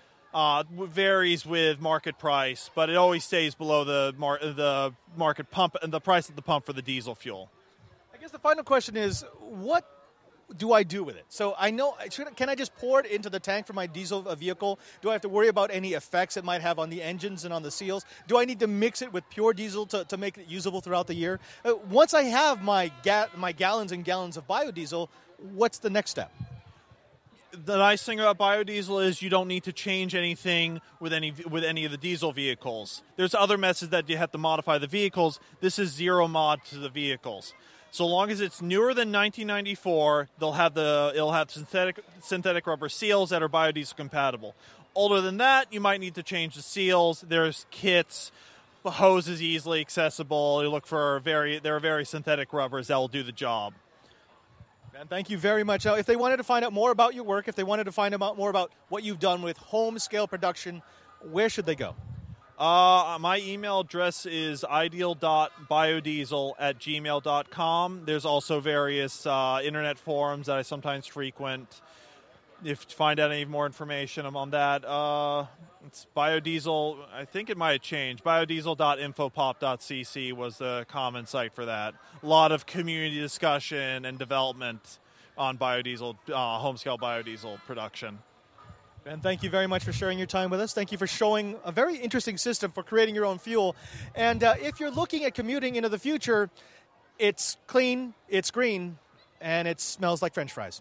Uh, varies with market price, but it always stays below the mar- the market pump and the price at the pump for the diesel fuel. I guess the final question is, what do I do with it? So I know, should, can I just pour it into the tank for my diesel vehicle? Do I have to worry about any effects it might have on the engines and on the seals? Do I need to mix it with pure diesel to, to make it usable throughout the year? Uh, once I have my ga- my gallons and gallons of biodiesel, what's the next step? The nice thing about biodiesel is you don't need to change anything with any with any of the diesel vehicles. There's other methods that you have to modify the vehicles. This is zero mod to the vehicles. So long as it's newer than nineteen ninety-four, they'll have the it'll have synthetic synthetic rubber seals that are biodiesel compatible. Older than that, you might need to change the seals. There's kits. The hose is easily accessible. You look for very there are very synthetic rubbers that will do the job. And thank you very much. Now, if they wanted to find out more about your work, if they wanted to find out more about what you've done with home-scale production, where should they go? Uh, my email address is ideal dot biodiesel at gmail dot com. There's also various uh, internet forums that I sometimes frequent. If to find out any more information on that, uh, it's biodiesel. I think it might have changed. biodiesel dot infopop dot c c was the common site for that. A lot of community discussion and development on biodiesel, uh, home-scale biodiesel production. And thank you very much for sharing your time with us. Thank you for showing a very interesting system for creating your own fuel. And uh, if you're looking at commuting into the future, it's clean, it's green, and it smells like French fries.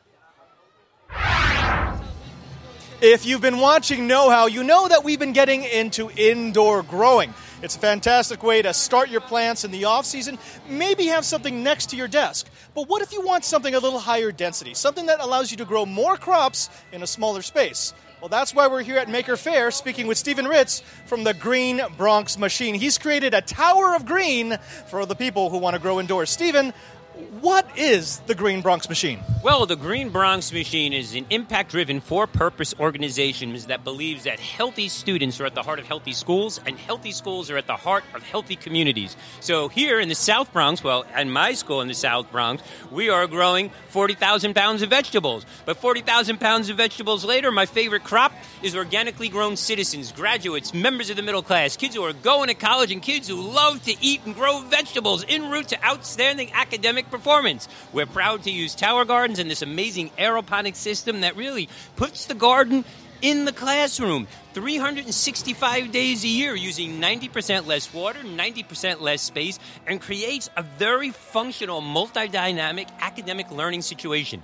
If you've been watching Know How, you know that we've been getting into indoor growing. It's a fantastic way to start your plants in the off-season, maybe have something next to your desk. But what if you want something a little higher density, something that allows you to grow more crops in a smaller space? Well, that's why we're here at Maker Faire speaking with Stephen Ritz from the Green Bronx Machine. He's created a tower of green for the people who want to grow indoors. Stephen, what is the Green Bronx Machine? Well, the Green Bronx Machine is an impact-driven, for-purpose organization that believes that healthy students are at the heart of healthy schools, and healthy schools are at the heart of healthy communities. So here in the South Bronx, well, at my school in the South Bronx, we are growing forty thousand pounds of vegetables. But forty thousand pounds of vegetables later, my favorite crop is organically grown citizens, graduates, members of the middle class, kids who are going to college, and kids who love to eat and grow vegetables en route to outstanding academic performance. We're proud to use tower gardens and this amazing aeroponic system that really puts the garden in the classroom three hundred sixty-five days a year using ninety percent less water, ninety percent less space, and creates a very functional, multi-dynamic academic learning situation.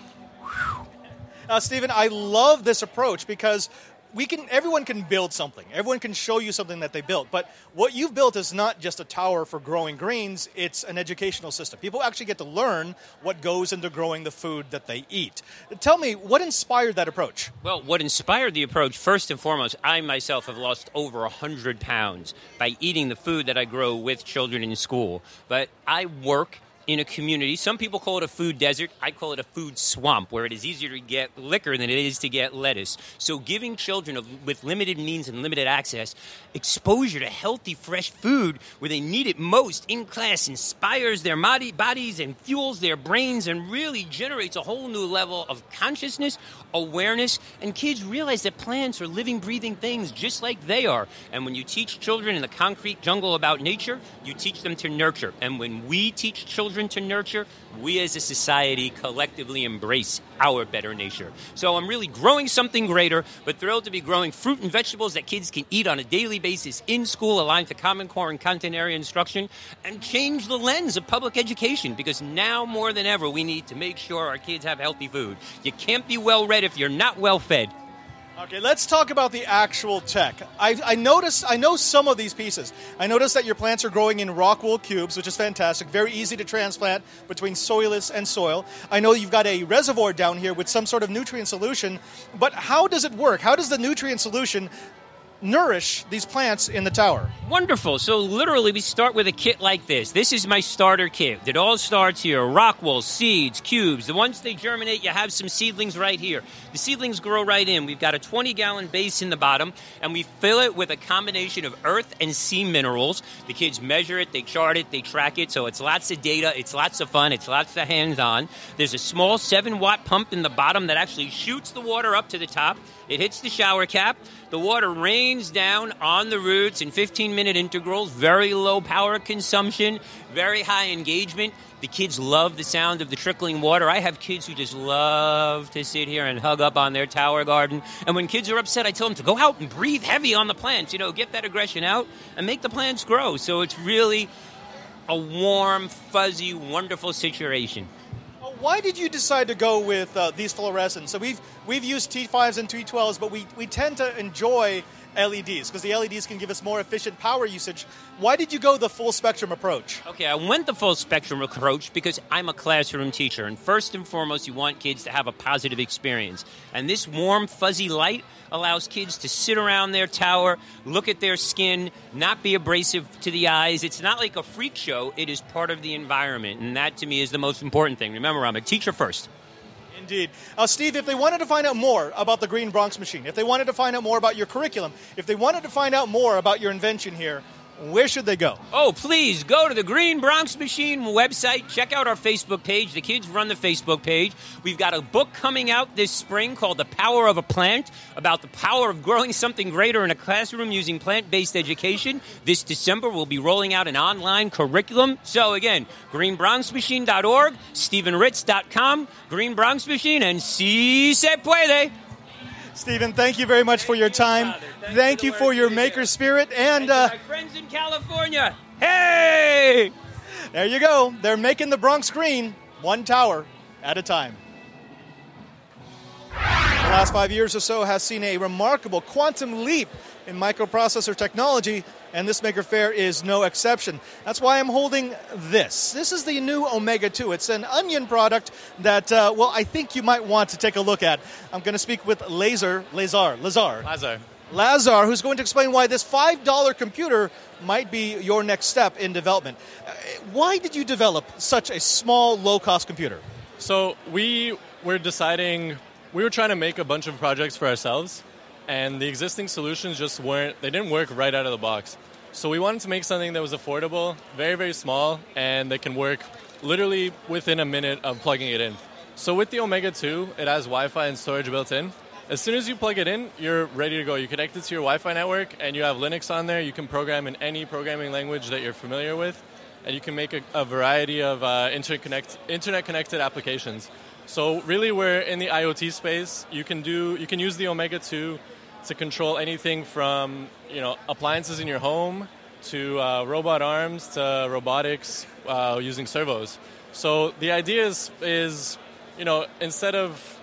Uh, Stephen, I love this approach because we can. Everyone can build something. Everyone can show you something that they built. But what you've built is not just a tower for growing greens. It's an educational system. People actually get to learn what goes into growing the food that they eat. Tell me, what inspired that approach? Well, what inspired the approach, first and foremost, I myself have lost over one hundred pounds by eating the food that I grow with children in school. But I work in a community. Some people call it a food desert. I call it a food swamp, where it is easier to get liquor than it is to get lettuce. So giving children of, with limited means and limited access exposure to healthy, fresh food where they need it most in class inspires their bodies and fuels their brains and really generates a whole new level of consciousness, awareness, and kids realize that plants are living, breathing things just like they are. And when you teach children in the concrete jungle about nature, you teach them to nurture. And when we teach children to nurture, we as a society collectively embrace our better nature. So I'm really growing something greater, but thrilled to be growing fruit and vegetables that kids can eat on a daily basis in school, aligned to Common Core and content area instruction, and change the lens of public education, because now more than ever we need to make sure our kids have healthy food. You can't be well-read if you're not well-fed. Okay, let's talk about the actual tech. I, I noticed, I know some of these pieces. I noticed that your plants are growing in rock wool cubes, which is fantastic. Very easy to transplant between soilless and soil. I know you've got a reservoir down here with some sort of nutrient solution, but how does it work? How does the nutrient solution nourish these plants in the tower? Wonderful. So literally we start with a kit like this. This is my starter kit. It all starts here. Rock wool, seeds, cubes. The once they germinate, you have some seedlings right here. The seedlings grow right in. We've got a twenty gallon base in the bottom, and we fill it with a combination of earth and sea minerals. The kids measure it, they chart it, they track it. So it's lots of data, it's lots of fun, it's lots of hands-on. There's a small seven watt pump in the bottom that actually shoots the water up to the top. It hits the shower cap. The water rains down on the roots in fifteen minute integrals, very low power consumption, very high engagement. The kids love the sound of the trickling water. I have kids who just love to sit here and hug up on their tower garden. And when kids are upset, I tell them to go out and breathe heavy on the plants, you know, get that aggression out and make the plants grow. So it's really a warm, fuzzy, wonderful situation. Why did you decide to go with uh, these fluorescents? So we've we've used T fives and T twelves, but we, we tend to enjoy L E Ds because the L E Ds can give us more efficient power usage. Why did you go the full spectrum approach? Okay, I went the full spectrum approach because I'm a classroom teacher, and first and foremost, you want kids to have a positive experience. And this warm, fuzzy light allows kids to sit around their tower, look at their skin, not be abrasive to the eyes. It's not like a freak show. It is part of the environment, and that, to me, is the most important thing. Remember, I'm a teacher first. Indeed. Uh, Steve, if they wanted to find out more about the Green Bronx machine, if they wanted to find out more about your curriculum, if they wanted to find out more about your invention here, where should they go? Oh, please go to the Green Bronx Machine website. Check out our Facebook page. The kids run the Facebook page. We've got a book coming out this spring called The Power of a Plant, about the power of growing something greater in a classroom using plant-based education. This December, we'll be rolling out an online curriculum. So, again, green bronx machine dot org, stephen ritz dot com, Green Bronx Machine, and si se puede. Stephen, thank you very much for your time. Thank, thank you for your maker spirit. And uh, my friends in California, hey! There you go. They're making the Bronx green, one tower at a time. The last five years or so has seen a remarkable quantum leap in microprocessor technology, and this Maker Faire is no exception. That's why I'm holding this. This is the new Omega two. It's an onion product that, uh, well, I think you might want to take a look at. I'm going to speak with Lazar, Lazar, Lazar. Lazar. Lazar, who's going to explain why this five dollar computer might be your next step in development. Uh, why did you develop such a small, low-cost computer? So we were deciding, we were trying to make a bunch of projects for ourselves, and the existing solutions just weren't, they didn't work right out of the box. So we wanted to make something that was affordable, very, very small, and that can work literally within a minute of plugging it in. So with the Omega two, it has Wi-Fi and storage built in. As soon as you plug it in, you're ready to go. You connect it to your Wi-Fi network, and you have Linux on there. You can program in any programming language that you're familiar with, and you can make a, a variety of uh, interconnect, internet-connected applications. So really, we're in the IoT space. You can do, you can use the Omega two to control anything from, you know, appliances in your home to uh, robot arms to robotics uh, using servos. So the idea is, is you know, instead of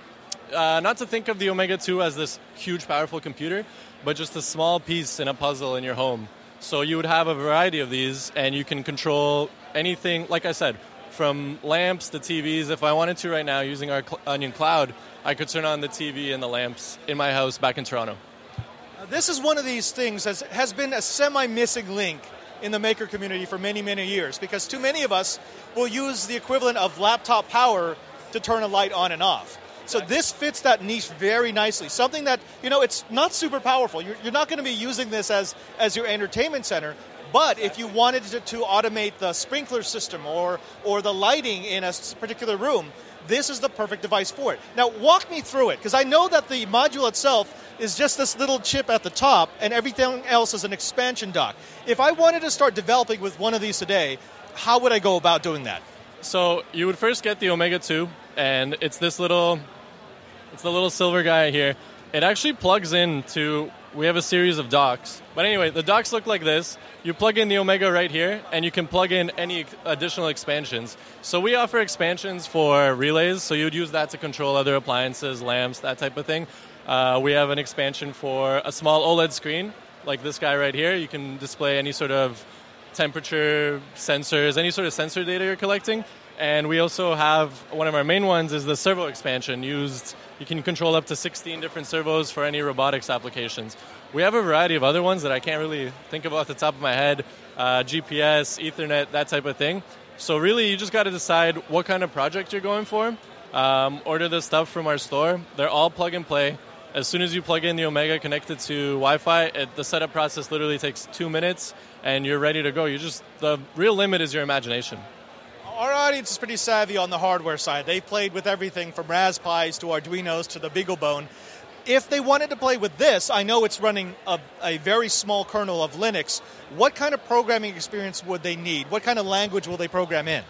uh, not to think of the Omega two as this huge, powerful computer, but just a small piece in a puzzle in your home. So you would have a variety of these, and you can control anything, like I said, from lamps to T Vs. If I wanted to right now, using our Cl- Onion Cloud, I could turn on the T V and the lamps in my house back in Toronto. Uh, this is one of these things that has been a semi-missing link in the maker community for many, many years, because too many of us will use the equivalent of laptop power to turn a light on and off. So this fits that niche very nicely. Something that, you know, it's not super powerful. You're, you're not going to be using this as, as your entertainment center. But if you wanted to, to automate the sprinkler system or or the lighting in a particular room, this is the perfect device for it. Now, walk me through it, because I know that the module itself is just this little chip at the top, and everything else is an expansion dock. If I wanted to start developing with one of these today, how would I go about doing that? So you would first get the Omega two, and it's this little, it's the little silver guy here. It actually plugs into, we have a series of docks. But anyway, the docks look like this. You plug in the Omega right here, and you can plug in any additional expansions. So we offer expansions for relays, so you'd use that to control other appliances, lamps, that type of thing. Uh, we have an expansion for a small OLED screen, like this guy right here. You can display any sort of temperature sensors, any sort of sensor data you're collecting. And we also have, one of our main ones is the servo expansion used. You can control up to sixteen different servos for any robotics applications. We have a variety of other ones that I can't really think of off the top of my head, uh, G P S, Ethernet, that type of thing. So really, you just got to decide what kind of project you're going for. Um, order the stuff from our store. They're all plug and play. As soon as you plug in the Omega connected to Wi-Fi, it, the setup process literally takes two minutes, and you're ready to go. You just the real limit is your imagination. Our audience is pretty savvy on the hardware side. They've played with everything from Raspberries to Arduinos to the BeagleBone. If they wanted to play with this, I know it's running a, a very small kernel of Linux. What kind of programming experience would they need? What kind of language will they program in?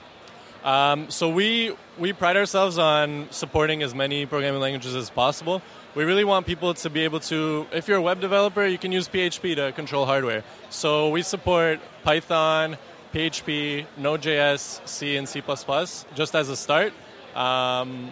Um, so we we pride ourselves on supporting as many programming languages as possible. We really want people to be able to, if you're a web developer, you can use P H P to control hardware. So we support Python, P H P, Node.js, C, and C plus plus, just as a start. Um,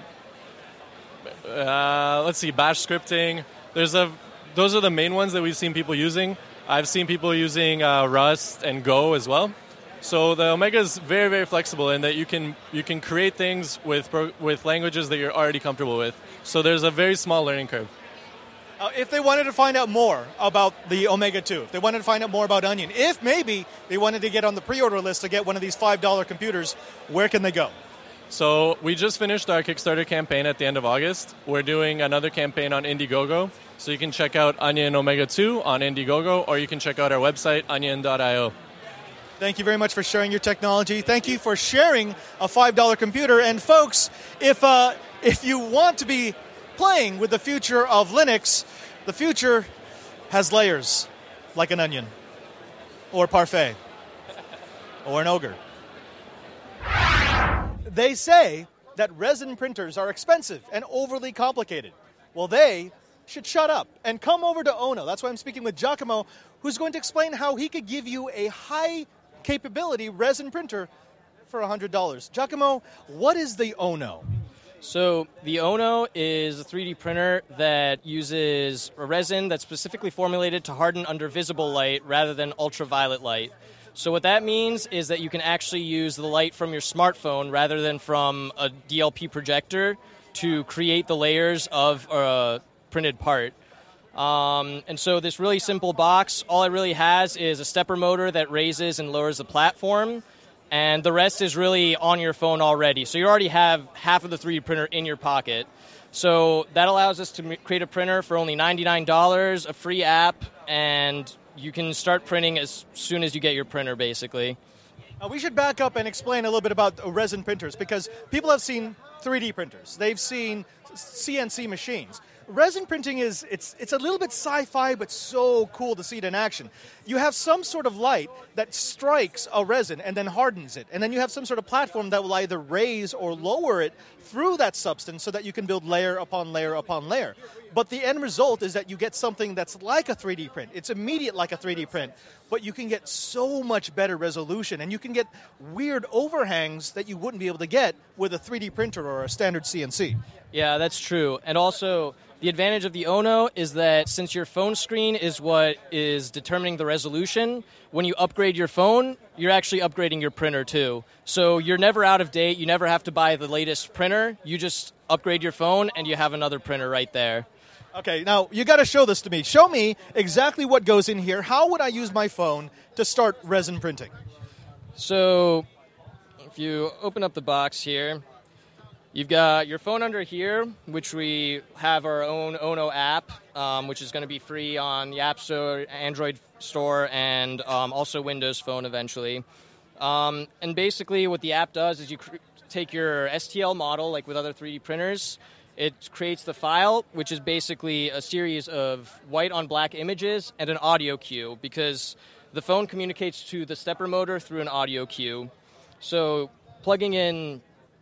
uh, let's see, bash scripting. There's a those are the main ones that we've seen people using. I've seen people using uh, Rust and Go as well. So the Omega is very, very flexible in that you can you can create things with with languages that you're already comfortable with. So there's a very small learning curve. Uh, if they wanted to find out more about the Omega two, if they wanted to find out more about Onion, if maybe they wanted to get on the pre-order list to get one of these five dollar computers, where can they go? So we just finished our Kickstarter campaign at the end of August. We're doing another campaign on Indiegogo. So you can check out Onion Omega two on Indiegogo, or you can check out our website, onion dot io. Thank you very much for sharing your technology. Thank you for sharing a five dollar computer. And folks, if uh, if you want to be playing with the future of Linux, the future has layers, like an onion, or parfait, or an ogre. They say that resin printers are expensive and overly complicated. Well, they should shut up and come over to Ono. That's why I'm speaking with Giacomo, who's going to explain how he could give you a high-capability resin printer for one hundred dollars. Giacomo, what is the Ono? So the Ono is a three D printer that uses a resin that's specifically formulated to harden under visible light rather than ultraviolet light. So what that means is that you can actually use the light from your smartphone rather than from a D L P projector to create the layers of a printed part. Um, and so this really simple box, all it really has is a stepper motor that raises and lowers the platform, and the rest is really on your phone already. So you already have half of the three D printer in your pocket. So that allows us to create a printer for only ninety-nine dollars, a free app, and you can start printing as soon as you get your printer, basically. Uh, we should back up and explain a little bit about uh, resin printers, because people have seen three D printers. They've seen C N C machines. Resin printing is, it's it's a little bit sci-fi, but so cool to see it in action. You have some sort of light that strikes a resin and then hardens it. And then you have some sort of platform that will either raise or lower it through that substance so that you can build layer upon layer upon layer. But the end result is that you get something that's like a three D print. It's immediate like a three D print, but you can get so much better resolution, and you can get weird overhangs that you wouldn't be able to get with a three D printer or a standard C N C. Yeah, that's true. And also, the advantage of the Ono is that since your phone screen is what is determining the resolution, when you upgrade your phone, you're actually upgrading your printer too. So you're never out of date. You never have to buy the latest printer. You just upgrade your phone, and you have another printer right there. Okay, now you got to show this to me. Show me exactly what goes in here. How would I use my phone to start resin printing? So if you open up the box here, you've got your phone under here, which we have our own Ono app, um, which is going to be free on the App Store, Android Store, and um, also Windows Phone eventually. Um, and basically what the app does is you cr- take your S T L model, like with other three D printers. It creates the file, which is basically a series of white on black images and an audio cue, because the phone communicates to the stepper motor through an audio cue. So plugging in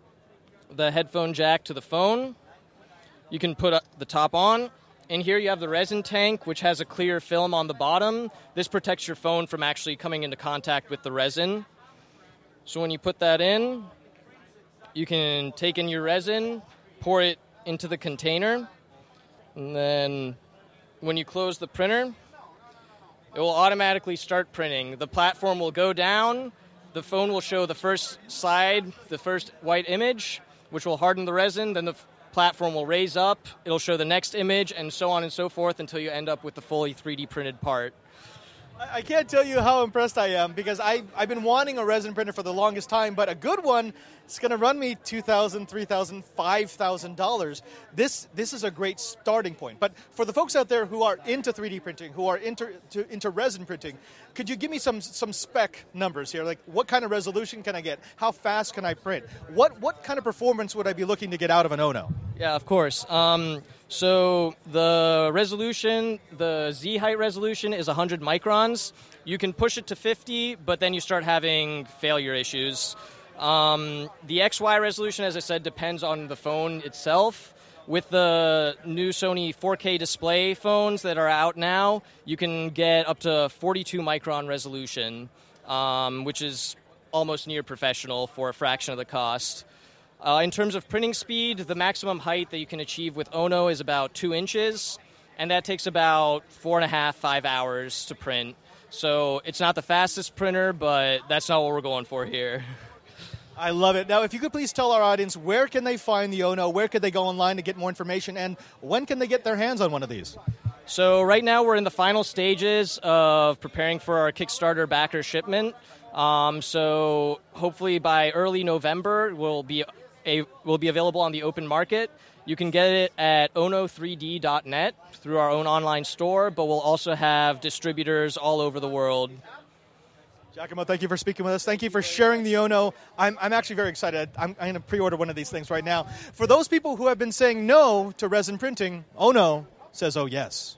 the headphone jack to the phone, you can put the top on. In here you have the resin tank, which has a clear film on the bottom. This protects your phone from actually coming into contact with the resin. So when you put that in, you can take in your resin, pour it into the container, and then when you close the printer, it will automatically start printing. The platform will go down, the phone will show the first slide, the first white image, which will harden the resin, then the f- platform will raise up, it'll show the next image, and so on and so forth until you end up with the fully three D printed part. I can't tell you how impressed I am, because I, I've been wanting a resin printer for the longest time, but a good one is going to run me two thousand dollars, three thousand dollars, five thousand dollars. This this is a great starting point. But for the folks out there who are into three D printing, who are into, to, into resin printing, could you give me some some spec numbers here? Like, what kind of resolution can I get? How fast can I print? What, what kind of performance would I be looking to get out of an Ono? Yeah, of course. Um, so the resolution, the Z height resolution is one hundred microns. You can push it to fifty, but then you start having failure issues. Um, the X Y resolution, as I said, depends on the phone itself. With the new Sony four K display phones that are out now, you can get up to forty-two micron resolution, um, which is almost near professional for a fraction of the cost. Uh, in terms of printing speed, the maximum height that you can achieve with Ono is about two inches, and that takes about four and a half, five hours to print. So it's not the fastest printer, but that's not what we're going for here. I love it. Now, if you could please tell our audience, where can they find the Ono? Where could they go online to get more information? And when can they get their hands on one of these? So right now we're in the final stages of preparing for our Kickstarter backer shipment. Um, so hopefully by early November we'll be a will be available on the open market. You can get it at ono three d dot net through our own online store, but we'll also have distributors all over the world. Giacomo, thank you for speaking with us. Thank you for sharing the Ono. I'm, I'm actually very excited. I'm, I'm going to pre-order one of these things right now. For those people who have been saying no to resin printing, Ono says, oh, yes.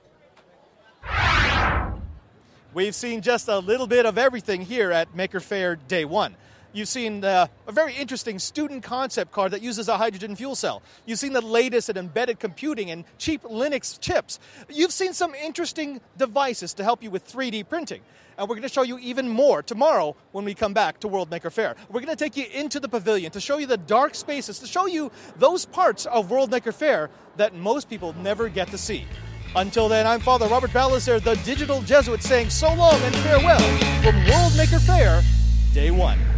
We've seen just a little bit of everything here at Maker Faire Day One. You've seen uh, a very interesting student concept car that uses a hydrogen fuel cell. You've seen the latest in embedded computing and cheap Linux chips. You've seen some interesting devices to help you with three D printing. And we're going to show you even more tomorrow when we come back to World Maker Faire. We're going to take you into the pavilion to show you the dark spaces, to show you those parts of World Maker Faire that most people never get to see. Until then, I'm Father Robert Ballester, the digital Jesuit, saying so long and farewell from World Maker Faire Day One.